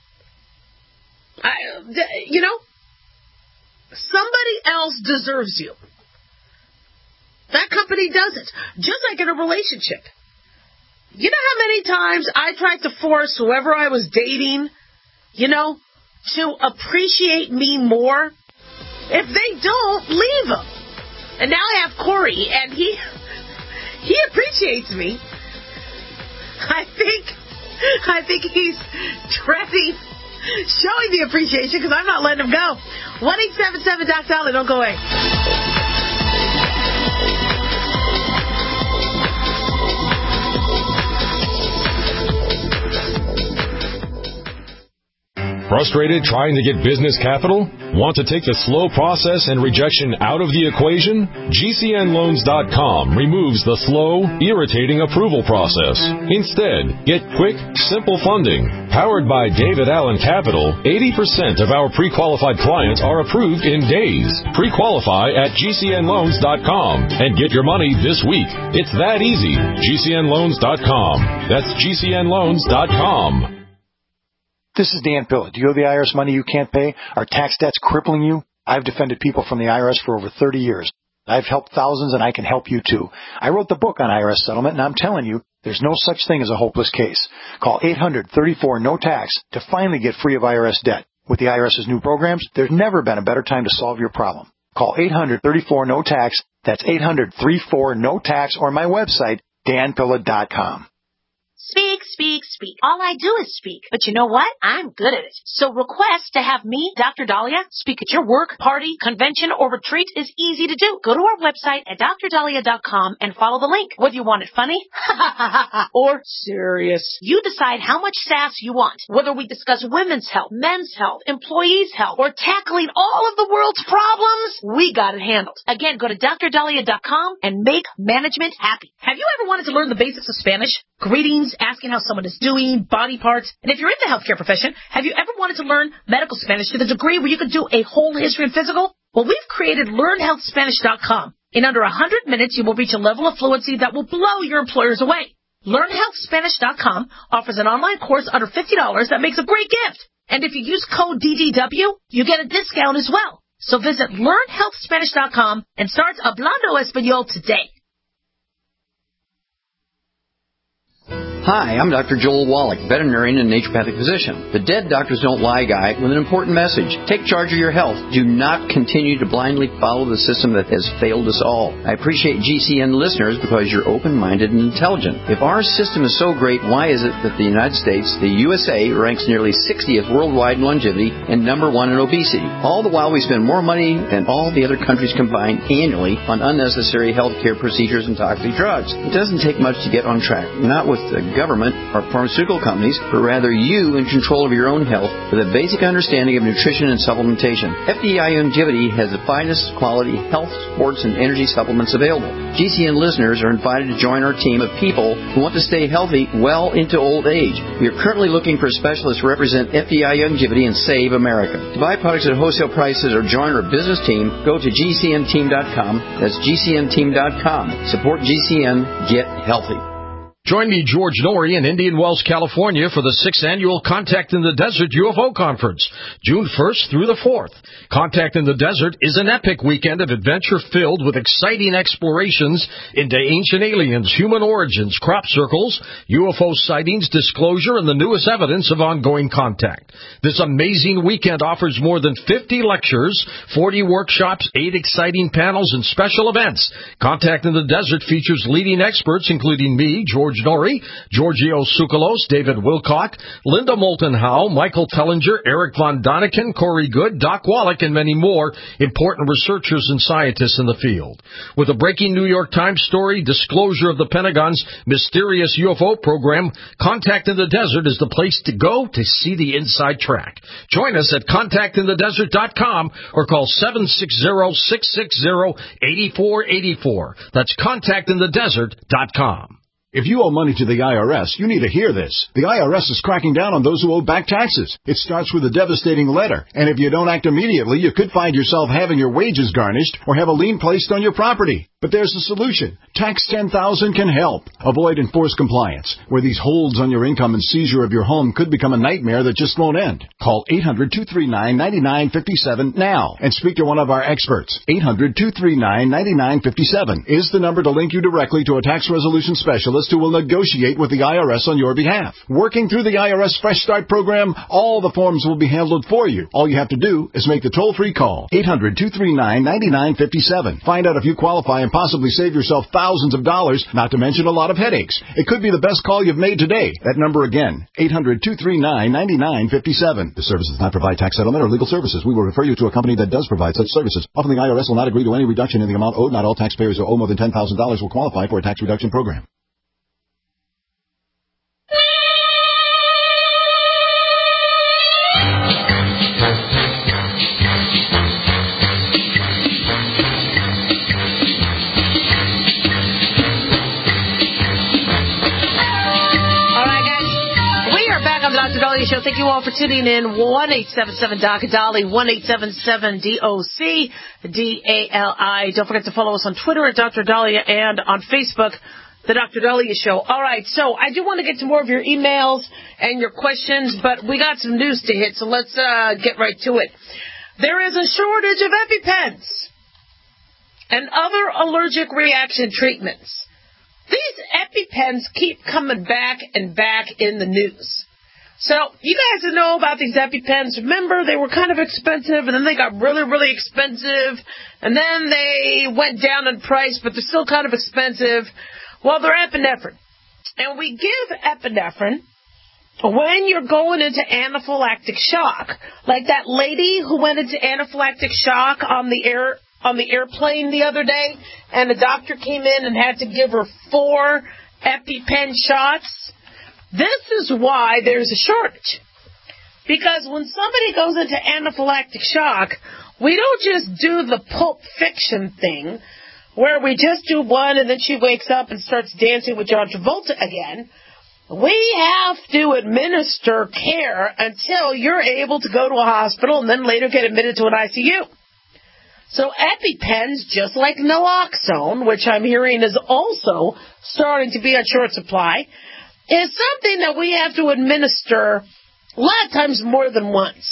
I, you know, somebody else deserves you. That company doesn't. Just like in a relationship. You know how many times I tried to force whoever I was dating, you know, to appreciate me more? If they don't, leave them. And now I have Corey, and he he appreciates me. I think I think he's dreading showing the appreciation because I'm not letting him go. one eight seven seven Doc Dolly, don't go away. Frustrated trying to get business capital? Want to take the slow process and rejection out of the equation? G C N loans dot com removes the slow, irritating approval process. Instead, get quick, simple funding. Powered by David Allen Capital, eighty percent of our pre-qualified clients are approved in days. Pre-qualify at G C N loans dot com and get your money this week. It's that easy. G C N loans dot com. That's G C N loans dot com. This is Dan Pilla. Do you owe the I R S money you can't pay? Are tax debts crippling you? I've defended people from the I R S for over thirty years. I've helped thousands, and I can help you, too. I wrote the book on I R S settlement, and I'm telling you, there's no such thing as a hopeless case. Call eight hundred thirty-four no tax to finally get free of I R S debt. With the IRS's new programs, there's never been a better time to solve your problem. Call eight hundred thirty-four no tax. That's eight hundred thirty-four no tax, or my website, dan pilla dot com. Speak, speak, speak. All I do is speak. But you know what? I'm good at it. So request to have me, Doctor Dahlia, speak at your work, party, convention, or retreat is easy to do. Go to our website at dr dahlia dot com and follow the link. Whether you want it funny or serious, you decide how much sass you want. Whether we discuss women's health, men's health, employees' health, or tackling all of the world's problems, we got it handled. Again, go to dr dahlia dot com and make management happy. Have you ever wanted to learn the basics of Spanish? Greetings, asking how someone is doing, body parts. And if you're in the healthcare profession, have you ever wanted to learn medical Spanish to the degree where you could do a whole history and physical? Well, we've created learn health spanish dot com. In under one hundred minutes, you will reach a level of fluency that will blow your employers away. learn health spanish dot com offers an online course under fifty dollars that makes a great gift. And if you use code D D W, you get a discount as well. So visit learn health spanish dot com and start Hablando Español today. Hi, I'm Doctor Joel Wallach, veterinarian and naturopathic physician. The Dead Doctors Don't Lie guy with an important message. Take charge of your health. Do not continue to blindly follow the system that has failed us all. I appreciate G C N listeners because you're open-minded and intelligent. If our system is so great, why is it that the United States, the U S A, ranks nearly sixtieth worldwide in longevity and number one in obesity? All the while we spend more money than all the other countries combined annually on unnecessary healthcare procedures and toxic drugs. It doesn't take much to get on track. Not with the government or pharmaceutical companies, but rather you in control of your own health with a basic understanding of nutrition and supplementation. F D I Longevity has the finest quality health, sports, and energy supplements available. G C N listeners are invited to join our team of people who want to stay healthy well into old age. We are currently looking for specialists to represent F D I Longevity and Save America. To buy products at wholesale prices or join our business team, go to G C N team dot com. That's G C N team dot com. Support G C N. Get healthy. Join me, George Norrie, in Indian Wells, California for the sixth Annual Contact in the Desert U F O Conference, June first through the fourth. Contact in the Desert is an epic weekend of adventure filled with exciting explorations into ancient aliens, human origins, crop circles, U F O sightings, disclosure, and the newest evidence of ongoing contact. This amazing weekend offers more than fifty lectures, forty workshops, eight exciting panels, and special events. Contact in the Desert features leading experts, including me, George Norrie, Giorgio Tsoukalos, David Wilcock, Linda Moulton Howe, Michael Tellinger, Eric Von Daniken, Corey Good, Doc Wallach, and many more important researchers and scientists in the field. With a breaking New York Times story, disclosure of the Pentagon's mysterious U F O program, Contact in the Desert is the place to go to see the inside track. Join us at contact in the desert dot com or call seven six zero, six six zero, eight four eight four. That's contact in the desert dot com. If you owe money to the I R S, you need to hear this. The I R S is cracking down on those who owe back taxes. It starts with a devastating letter, and if you don't act immediately, you could find yourself having your wages garnished or have a lien placed on your property. But there's a solution. Tax ten thousand can help. Avoid enforced compliance, where these holds on your income and seizure of your home could become a nightmare that just won't end. Call eight hundred, two three nine, nine nine five seven now and speak to one of our experts. eight hundred, two three nine, nine nine five seven is the number to link you directly to a tax resolution specialist who will negotiate with the I R S on your behalf. Working through the I R S Fresh Start program, all the forms will be handled for you. All you have to do is make the toll-free call. eight hundred, two three nine, nine nine five seven. Find out if you qualify and possibly save yourself thousands of dollars, not to mention a lot of headaches. It could be the best call you've made today. That number again, eight hundred, two three nine, nine nine five seven. The service does not provide tax settlement or legal services. We will refer you to a company that does provide such services. Often the I R S will not agree to any reduction in the amount owed. Not all taxpayers who owe more than ten thousand dollars will qualify for a tax reduction program. Show. Thank you all for tuning in. one eight seven seven D O C Dolly, one eight seven seven D O C D A L I. Don't forget to follow us on Twitter at Doctor Dahlia and on Facebook, The Doctor Dahlia Show. All right, so I do want to get to more of your emails and your questions, but we got some news to hit, so let's uh, get right to it. There is a shortage of EpiPens and other allergic reaction treatments. These EpiPens keep coming back and back in the news. So, you guys know about these EpiPens. Remember, they were kind of expensive, and then they got really, really expensive, and then they went down in price, but they're still kind of expensive. Well, they're epinephrine. And we give epinephrine when you're going into anaphylactic shock, like that lady who went into anaphylactic shock on the air on the airplane the other day, and the doctor came in and had to give her four EpiPen shots, this is why there's a shortage. Because when somebody goes into anaphylactic shock, we don't just do the Pulp Fiction thing, where we just do one and then she wakes up and starts dancing with John Travolta again. We have to administer care until you're able to go to a hospital and then later get admitted to an I C U. So EpiPens, just like naloxone, which I'm hearing is also starting to be on short supply, is something that we have to administer a lot of times more than once.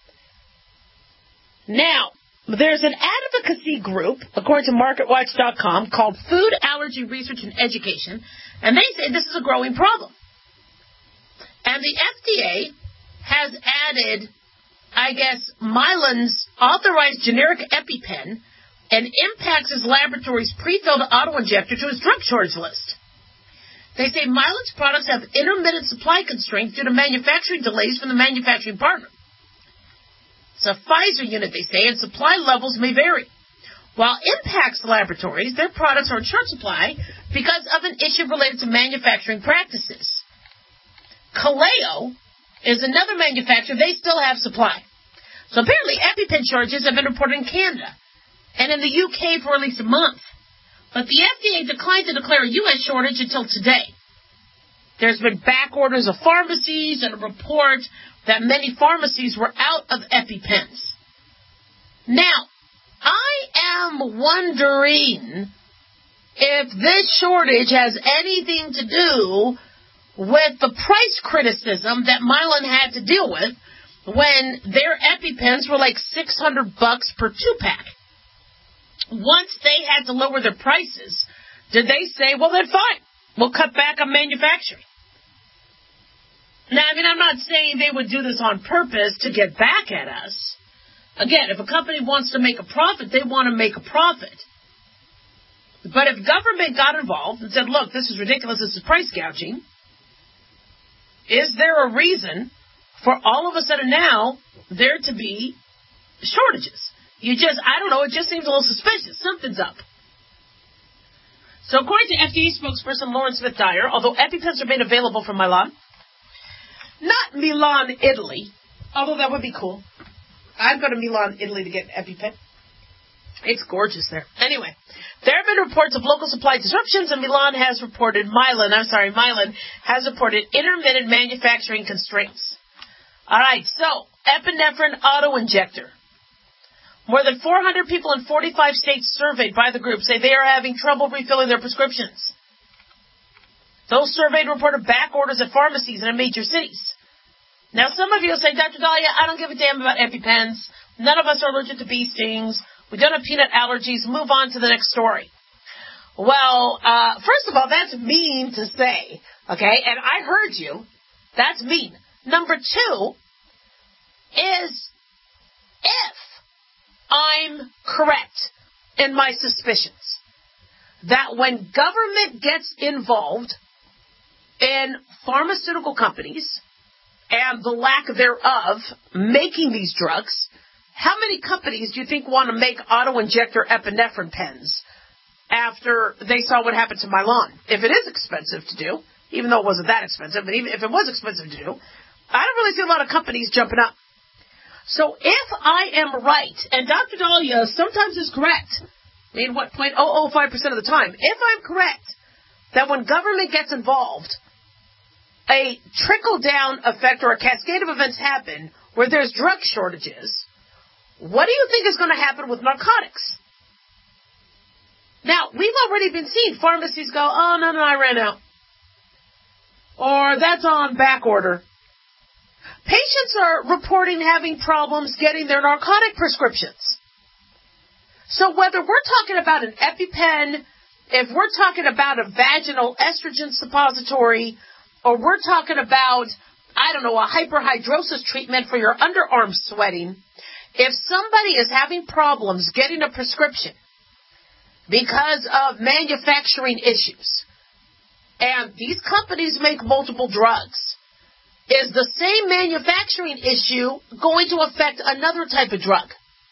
Now, there's an advocacy group, according to market watch dot com, called Food Allergy Research and Education, and they say this is a growing problem. And the F D A has added, I guess, Mylan's authorized generic EpiPen and Impax's laboratory's pre-filled auto-injector to its drug shortage list. They say Mylan's products have intermittent supply constraints due to manufacturing delays from the manufacturing partner. It's a Pfizer unit, they say, and supply levels may vary. While Impax Laboratories, their products are in short supply because of an issue related to manufacturing practices. Kaleo is another manufacturer. They still have supply. So apparently EpiPen shortages have been reported in Canada and in the U K for at least a month. But the F D A declined to declare a U S shortage until today. There's been back orders of pharmacies and a report that many pharmacies were out of EpiPens. Now, I am wondering if this shortage has anything to do with the price criticism that Mylan had to deal with when their EpiPens were like six hundred bucks per two-pack. Once they had to lower their prices, did they say, well, then fine, we'll cut back on manufacturing? Now, I mean, I'm not saying they would do this on purpose to get back at us. Again, if a company wants to make a profit, they want to make a profit. But if government got involved and said, look, this is ridiculous, this is price gouging, is there a reason for all of a sudden now there to be shortages? You just, I don't know, it just seems a little suspicious. Something's up. So according to F D A spokesperson Lauren Smith Dyer, although EpiPens are made available from Milan, not Milan, Italy, although that would be cool. I'd go to Milan, Italy to get an EpiPen. It's gorgeous there. Anyway, there have been reports of local supply disruptions, and Milan has reported, Mylan, I'm sorry, Mylan has reported intermittent manufacturing constraints. All right, so, epinephrine auto-injector. More than four hundred people in forty-five states surveyed by the group say they are having trouble refilling their prescriptions. Those surveyed reported back orders at pharmacies in major cities. Now, some of you will say, Doctor Dahlia, I don't give a damn about EpiPens. None of us are allergic to bee stings. We don't have peanut allergies. Move on to the next story. Well, uh, first of all, that's mean to say, okay? And I heard you. That's mean. Number two is if I'm correct in my suspicions that when government gets involved in pharmaceutical companies and the lack thereof making these drugs, how many companies do you think want to make auto-injector epinephrine pens after they saw what happened to Mylan? If it is expensive to do, even though it wasn't that expensive, but even if it was expensive to do, I don't really see a lot of companies jumping up. So if I am right, and Doctor Dahlia sometimes is correct, I mean, what, zero point zero zero five percent of the time, if I'm correct that when government gets involved, a trickle-down effect or a cascade of events happen where there's drug shortages, what do you think is going to happen with narcotics? Now, we've already been seeing pharmacies go, oh, no, no, I ran out. Or that's on back order. Patients are reporting having problems getting their narcotic prescriptions. So whether we're talking about an EpiPen, if we're talking about a vaginal estrogen suppository, or we're talking about, I don't know, a hyperhidrosis treatment for your underarm sweating, if somebody is having problems getting a prescription because of manufacturing issues, and these companies make multiple drugs, Is the same manufacturing issue going to affect another type of drug?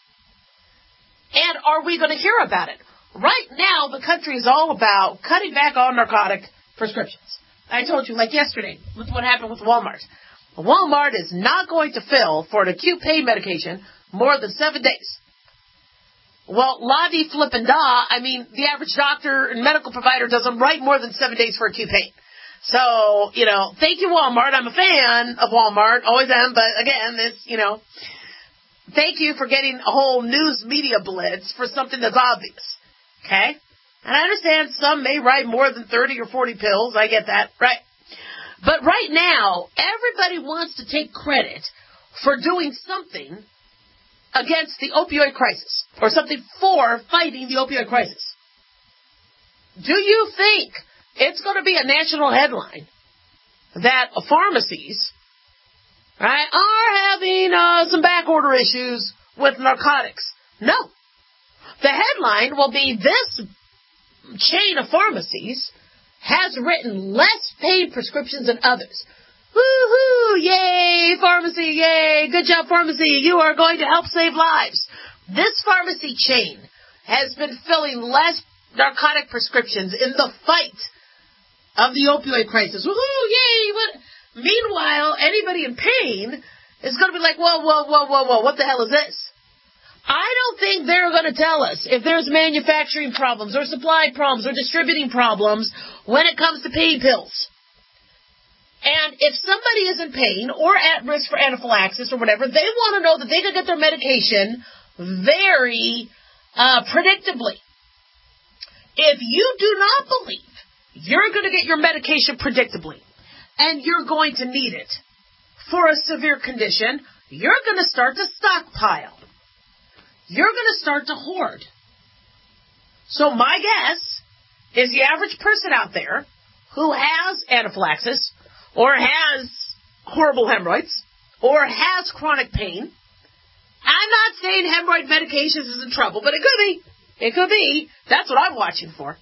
And are we going to hear about it? Right now, the country is all about cutting back on narcotic prescriptions. I told you, like yesterday, with what happened with Walmart. Walmart is not going to fill for an acute pain medication more than seven days. Well, la-di flippin' da, I mean, the average doctor and medical provider doesn't write more than seven days for acute pain. So, you know, thank you, Walmart. I'm a fan of Walmart, always am, but again, this, you know, thank you for getting a whole news media blitz for something that's obvious. Okay? And I understand some may write more than thirty or forty pills. I get that, right? But right now, everybody wants to take credit for doing something against the opioid crisis, or something for fighting the opioid crisis. Do you think it's going to be a national headline that pharmacies, right, are having uh, some backorder issues with narcotics? No. The headline will be, this chain of pharmacies has written less paid prescriptions than others. Woo-hoo! Yay, pharmacy, yay! Good job, pharmacy. You are going to help save lives. This pharmacy chain has been filling less narcotic prescriptions in the fight of the opioid crisis. Woo-hoo! Yay! What? Meanwhile, anybody in pain is going to be like, whoa, whoa, whoa, whoa, whoa, what the hell is this? I don't think they're going to tell us if there's manufacturing problems or supply problems or distributing problems when it comes to pain pills. And if somebody is in pain or at risk for anaphylaxis or whatever, they want to know that they can get their medication very uh, predictably. If you do not believe you're going to get your medication predictably and you're going to need it for a severe condition, you're going to start to stockpile. You're going to start to hoard. So my guess is the average person out there who has anaphylaxis or has horrible hemorrhoids or has chronic pain. I'm not saying hemorrhoid medications is in trouble, but it could be. It could be. That's what I'm watching for.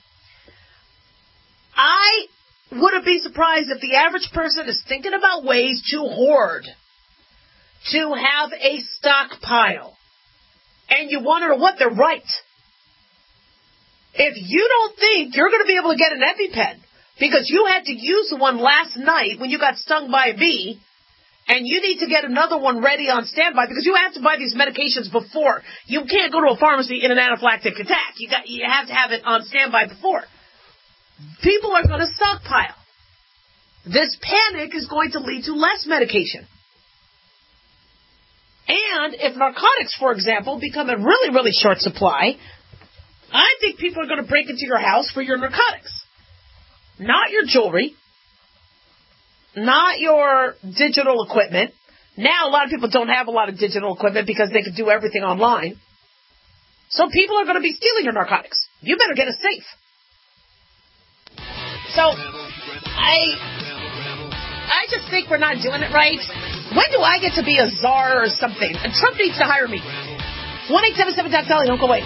I wouldn't be surprised if the average person is thinking about ways to hoard, to have a stockpile. And you wonder what they're right. If you don't think you're going to be able to get an EpiPen because you had to use the one last night when you got stung by a bee, and you need to get another one ready on standby because you have to buy these medications before. You can't go to a pharmacy in an anaphylactic attack. You got, you have to have it on standby before. People are going to stockpile. This panic is going to lead to less medication. And if narcotics, for example, become a really, really short supply, I think people are going to break into your house for your narcotics. Not your jewelry. Not your digital equipment. Now, a lot of people don't have a lot of digital equipment because they can do everything online. So people are going to be stealing your narcotics. You better get a safe. So, I, I just think we're not doing it right. When do I get to be a czar or something? And Trump needs to hire me. one eight seven seven Doc Dolly, don't go away.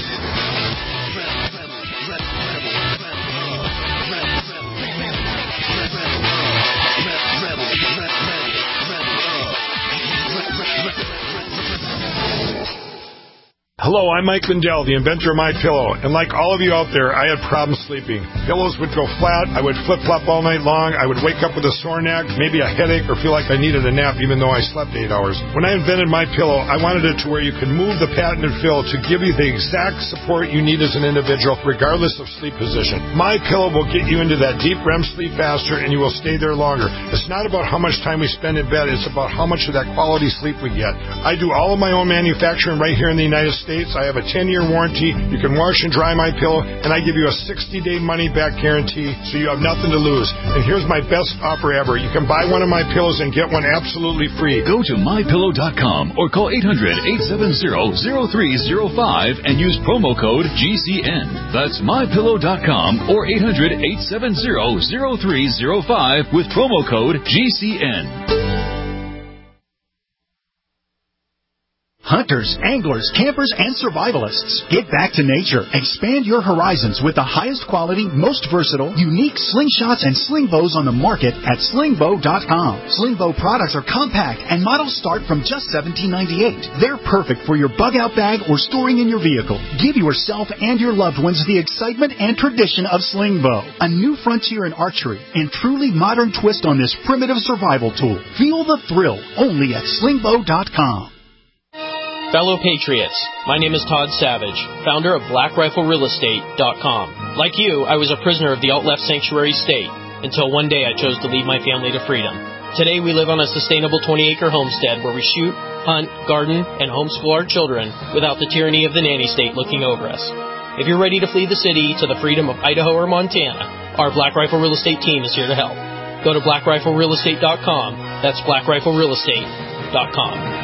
Hello, I'm Mike Lindell, the inventor of MyPillow, and like all of you out there, I had problems sleeping. Pillows would go flat, I would flip-flop all night long, I would wake up with a sore neck, maybe a headache, or feel like I needed a nap even though I slept eight hours. When I invented MyPillow, I wanted it to where you could move the patented fill to give you the exact support you need as an individual, regardless of sleep position. MyPillow will get you into that deep R E M sleep faster, and you will stay there longer. It's not about how much time we spend in bed, it's about how much of that quality sleep we get. I do all of my own manufacturing right here in the United States. I have a ten-year warranty. You can wash and dry MyPillow, and I give you a sixty-day money-back guarantee, so you have nothing to lose. And here's my best offer ever. You can buy one of my pillows and get one absolutely free. Go to my pillow dot com or call eight hundred, eight seven zero, zero three zero five and use promo code G C N. That's my pillow dot com or eight hundred, eight seven zero, zero three zero five with promo code G C N. Hunters, anglers, campers, and survivalists. Get back to nature. Expand your horizons with the highest quality, most versatile, unique slingshots and sling bows on the market at sling bow dot com. Sling bow products are compact and models start from just seventeen ninety-eight. They're perfect for your bug-out bag or storing in your vehicle. Give yourself and your loved ones the excitement and tradition of sling bow. A new frontier in archery and truly modern twist on this primitive survival tool. Feel the thrill only at sling bow dot com. Fellow Patriots, my name is Todd Savage, founder of black rifle real estate dot com. Like you, I was a prisoner of the alt-left sanctuary state until one day I chose to lead my family to freedom. Today we live on a sustainable twenty-acre homestead where we shoot, hunt, garden, and homeschool our children without the tyranny of the nanny state looking over us. If you're ready to flee the city to the freedom of Idaho or Montana, our Black Rifle Real Estate team is here to help. Go to black rifle real estate dot com. That's black rifle real estate dot com.